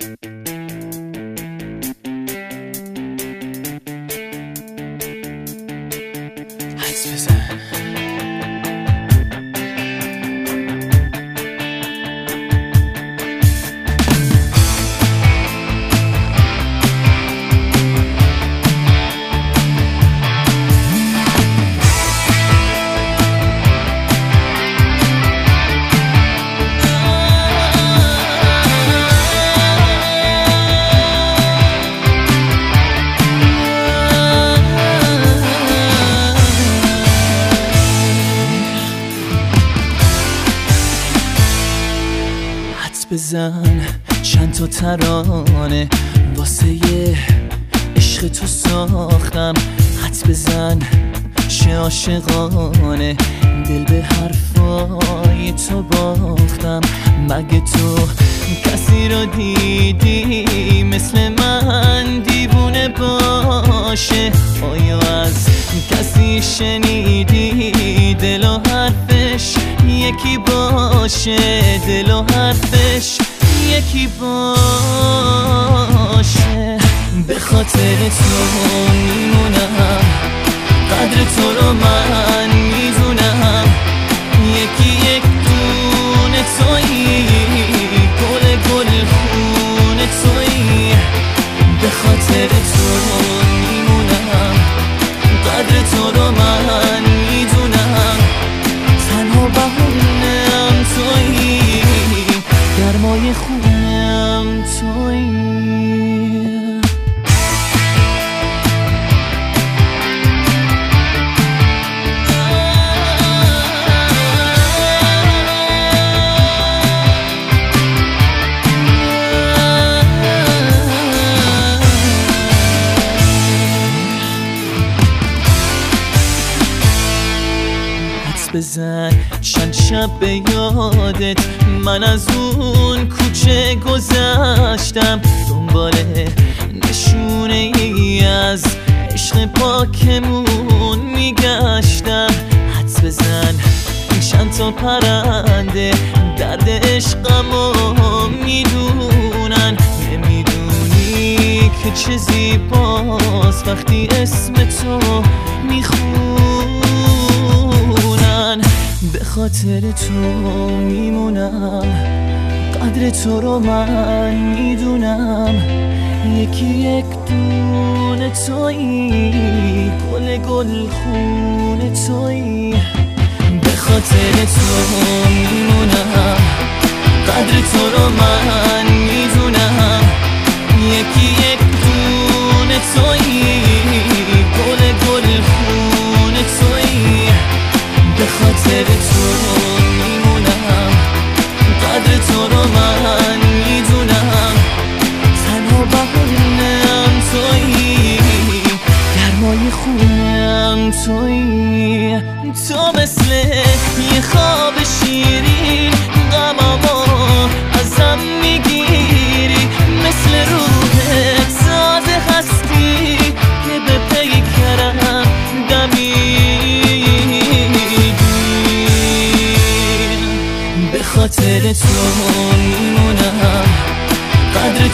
حدس بزن. بزن چند تا ترانه واسه یه عشق تو ساختم. حدس بزن چه عاشقانه دل به حرفای تو باختم. مگه تو کسی رو دیدی مثل من دیوونه باشه؟ آیا از کسی شنیدی دل و حرفش یکی باشه؟ دل و حرفش یکی باشه. به خاطر تو میمونم، قدر تو رو من میدونم. یکی یک دونه تویی، گل گل خون تویی. به خاطر تو میمونم، قدر تو رو من میدونم. تنها بهونم تویی، گرمای خونم تویی. بزن چند شب به یادت من از اون کوچه گذشتم، دنبال نشونه ای از عشق پاکمون میگشتم. حدس بزن چند تا پرنده درد عشقمو میدونن. نمیدونی که چه زیباست وقتی اسم تو میخونن. به خاطر تو میمونم، قدر تو رو من میدونم. یکی یک دونه تویی، گل گل خون تویی. به خاطر تو میمونم، قدر تو رو من میدونم. یکی یک دونه تویی، گل گل خون تویی. به خاطر تو میمونم، قدر تو رو من میدونم. تنها بهونم تویی، گرمای خونم تویی. تو مثل یه خواب شیرین غمامو ازم میگیری. مثل روحت ساده هستی که به پیکرم دمیدی. به خاطر تو میمونم، قدر